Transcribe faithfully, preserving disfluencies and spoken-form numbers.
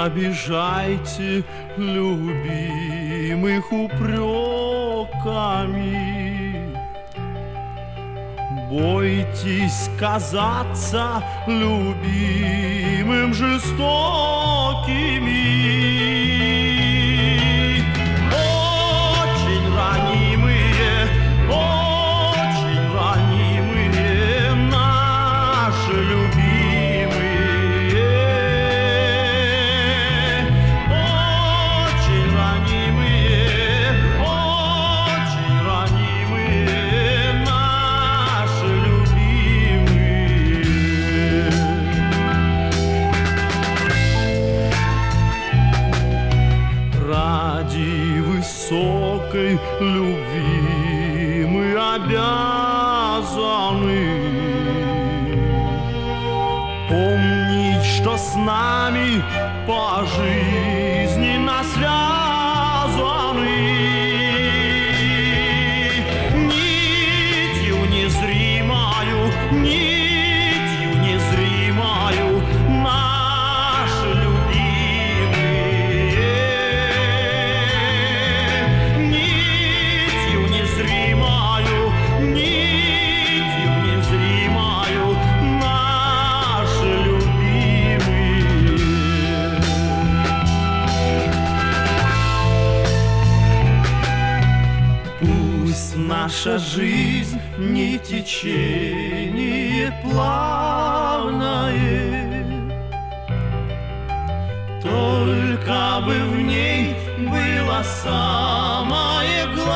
обижайте любимых упреками. Бойтесь казаться любимым жестокими. Очень ранимые, очень ранимые наши любимые. Очень ранимые, очень ранимые наши любимые. Ради высокой любви мы обязаны помнить, что с нами по жизни нас связаны нитью незримою, нитью незримою наши любимые. Нитью незримою, нитью незримою наши любимые. Пусть наша жизнь не течение плавное, только бы в ней было самое главное.